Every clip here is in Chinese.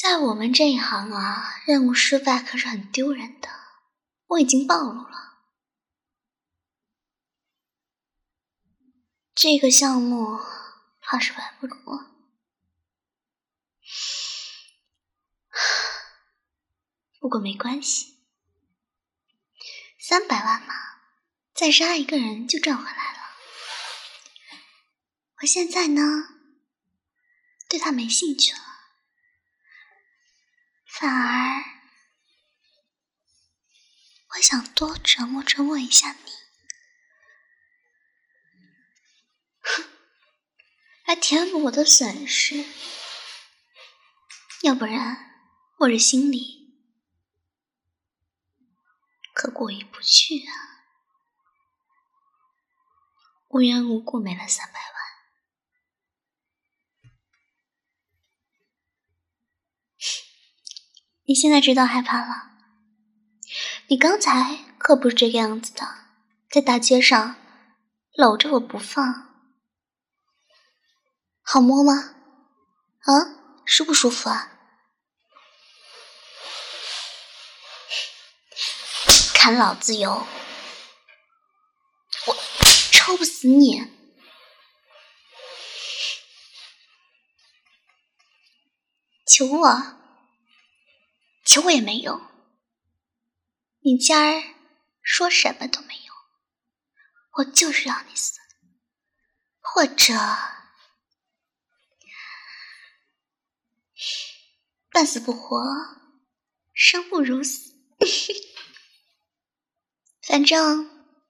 在我们这一行啊，任务失败可是很丢人的，我已经暴露了。这个项目怕是完不成了。不过没关系，300万嘛，再杀一个人就赚回来了。我现在呢，对他没兴趣了，反而我想多折磨折磨一下你，来填补我的损失。要不然我这心里可过意不去啊，无缘无故没了300万。你现在知道害怕了？你刚才可不是这个样子的，在大街上搂着我不放，好摸吗？啊，舒不舒服啊？看老子有，我抽不死你！求我，求我也没用，你今儿说什么都没用，我就是要你死，或者半死不活，生不如死。反正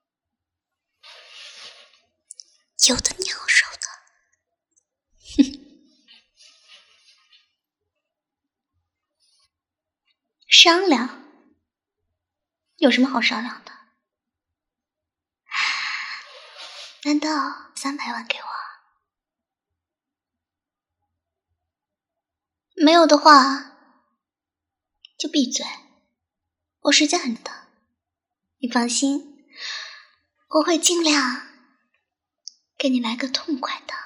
有的你好受的。商量？有什么好商量的？难道300万给我？没有的话就闭嘴，我时间很短，你放心，我会尽量给你来个痛快的。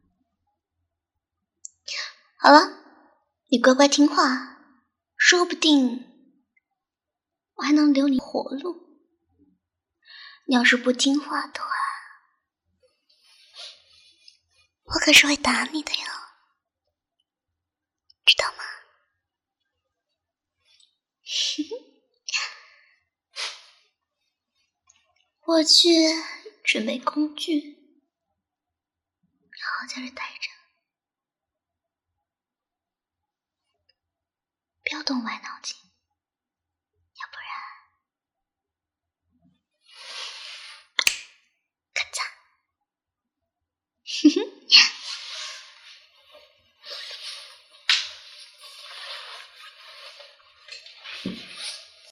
好了，你乖乖听话，说不定我还能留你活路。你要是不听话的话，我可是会打你的哟，知道吗？我去准备工具，好好在这待着，不要动歪脑筋。